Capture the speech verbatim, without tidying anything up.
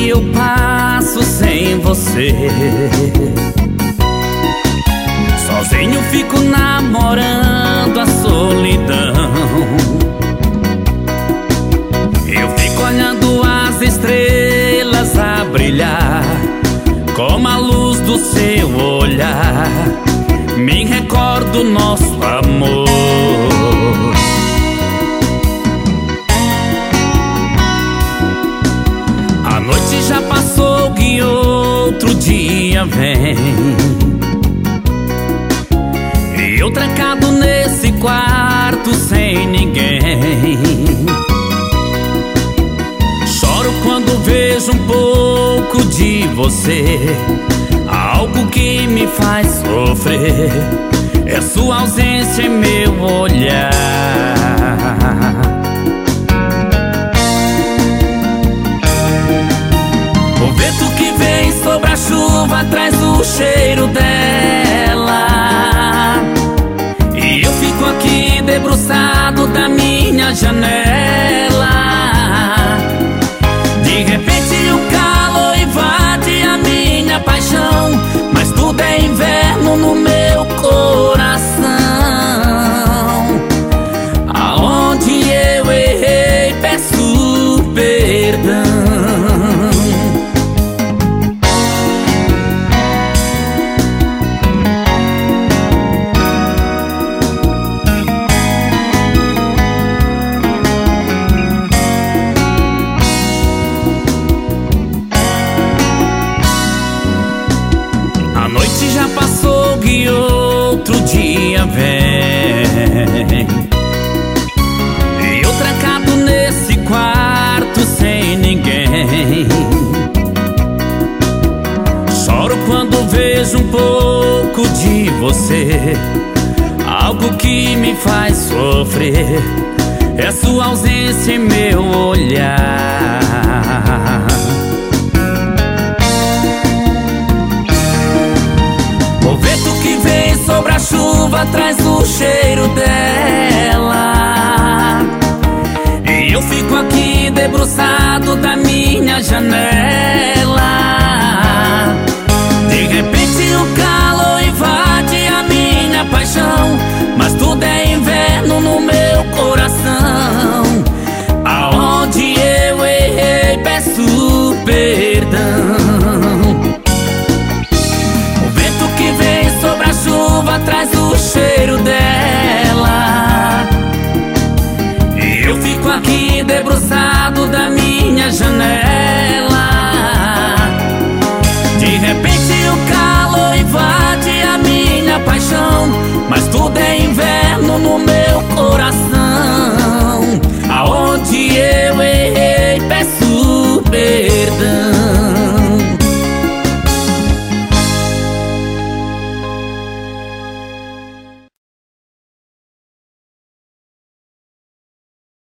eu passo sem você. Sozinho fico namorando a solidão. Eu fico olhando as estrelas a brilhar, como a luz do seu olhar. Me recordo nosso amor. A noite já passou e outro dia vem, e eu trancado nesse quarto sem ninguém. Choro quando vejo um pouco de você, algo que me faz sofrer. É sua ausência em meu olhar. O vento que vem sobre a chuva traz o cheiro dela, e eu fico aqui debruçado da minha janela. De repente o calor invade a minha paixão, mas tudo é inverno no meu coração. Aonde eu errei, peço perdão. A noite já passou e outro dia vem, e eu trancado nesse quarto sem ninguém. Choro quando vejo um pouco de você, algo que me faz sofrer. É sua ausência em meu olhar. O vento que vem sobre a chuva traz o cheiro dela, e eu fico aqui debruçado da minha janela.